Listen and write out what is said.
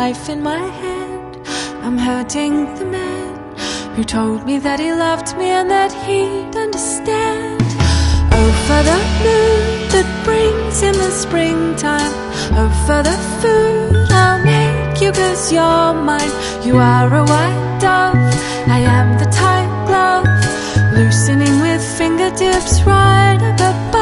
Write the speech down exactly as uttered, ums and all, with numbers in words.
knife in my hand. I'm hurting the man who told me that he loved me and that he'd understand. Oh, for the moon that brings in the springtime. Oh, for the food I'll make you, 'cause you're mine. You are a white dove, I am the tight glove, loosening with fingertips right up above.